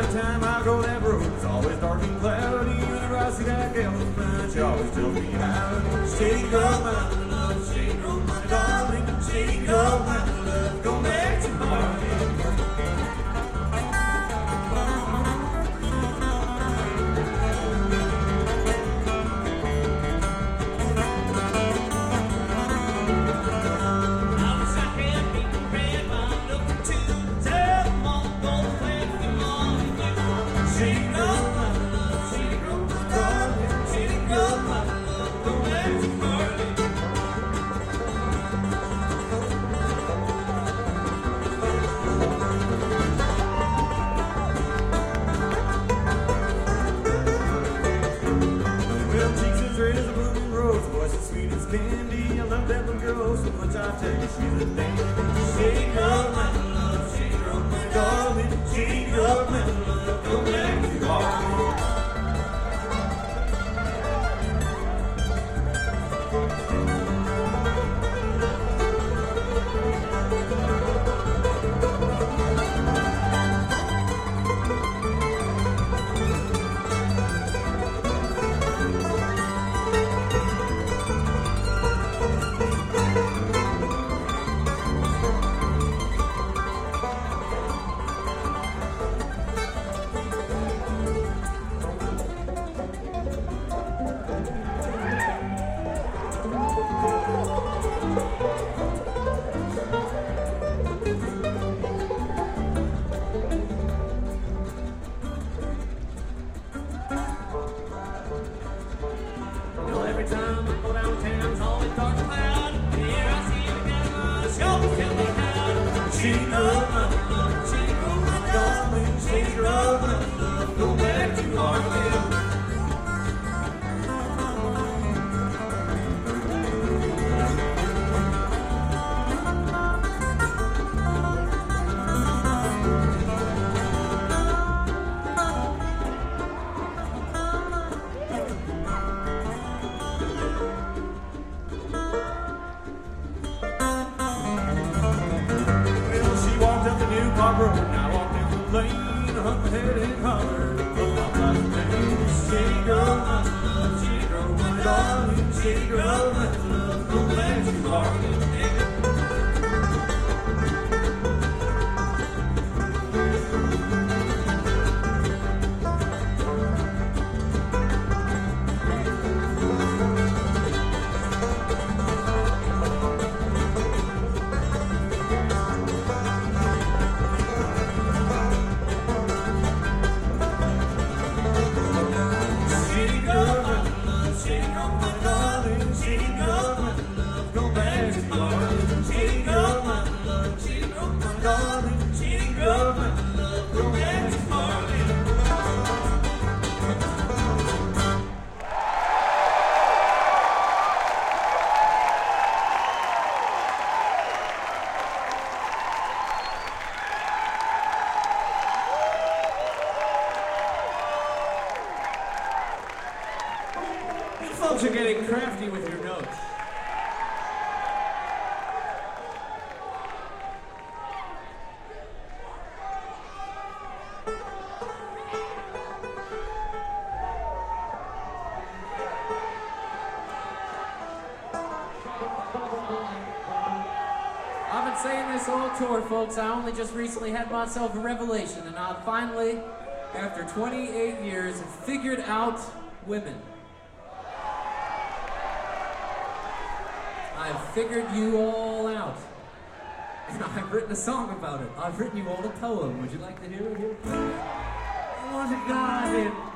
time I go that road, it's always dark and cloudy. Whenever I see that gal with mine, she always tells me how. Steady girl, my love, steady girl, my darling, steady girl, my love, go back to Marley. Candy, I love that little girl so much, I tell you she's a dandy. Shady girl, my love, shady girl, my darling, shady girl, my love, go back to Harlem. Every time I go downtown, it's always dark and loud. Here I see the gal, she always tell me how. She knows my love, she knows my darling, she knows my love, go back to Harlem. Road, I walked in the lane, hung my head and hollered, looked off like a pain. Shady girl, my love, shady girl, my darling, shady girl, my love, go back to Harlem. Folks are getting crafty with your notes. I've been saying this all tour, folks. I only just recently had myself a revelation, and I finally, after 28 years, figured out women. I've figured you all out. And I've written a song about it. I've written you all a poem. Would you like to hear it here? What a God in